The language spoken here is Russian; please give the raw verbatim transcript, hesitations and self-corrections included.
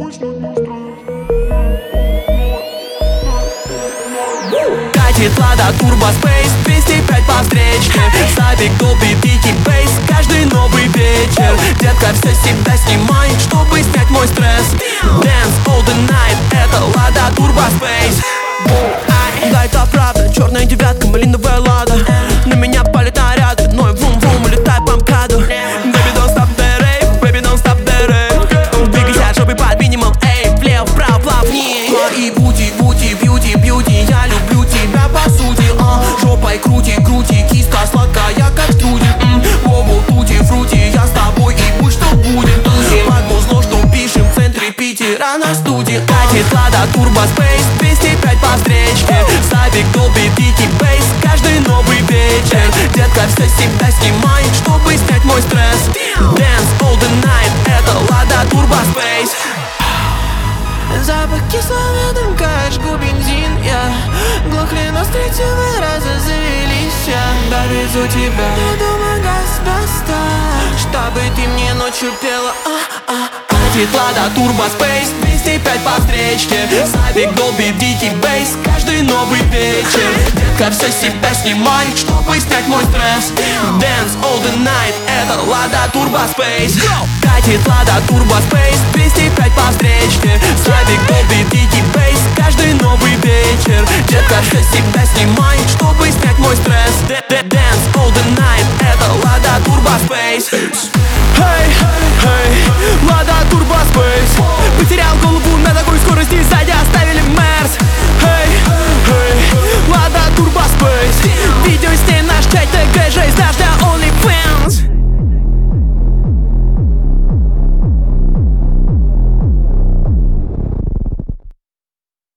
Катит Лада Turbo Space, двести пять по встречке. Сабик, Dolby, дикий бейс, каждый новый вечер. Детка, все себя снимай, чтобы снять мой стресс. Dance all the night, это Lada Turbo Space. Да, это правда, черная девятка, малиновая Лада. На меня палит наряды, но и вум-вум, улетай по МКАДу. Baby, don't stop the rave, baby, don't stop the rave. Двигайся, жопой под минимум, эй, влево, вправо, плавнее. И бути, бути, бьюти, бьюти, я люблю тебя по сути, а. Жопой крути, крути, киска сладкая, как струди. Воу, тути, фрути, я с тобой, и будь что будет. Под музло, что пишем в центре Питера на студии. Катит Lada Turbo Space, двести пять по встречке. Сабик, Dolby, дикий бейс, каждый новый вечер. Детка, все себя снимай, чтобы снять мой стресс. Dance all the night, это Lada Turbo Space. Запах кислого дымка, жгу бензин, я глохли, но с третьего раза завелись я. Довезу тебя до дома газ достать, чтобы ты мне ночью пела, а-а. Катит Lada Turbo Space, двести пять по встречке. Сабик, Dolby, дикий бейс, каждый новый вечер. Детка, все себя снимай, чтобы снять мой стресс. Dance all the night, это Lada Turbo Space. Катит Lada Turbo Space, двести пять по встречке. Сабик, Dolby, дикий бейс, каждый новый вечер. Детка, все себя снимай,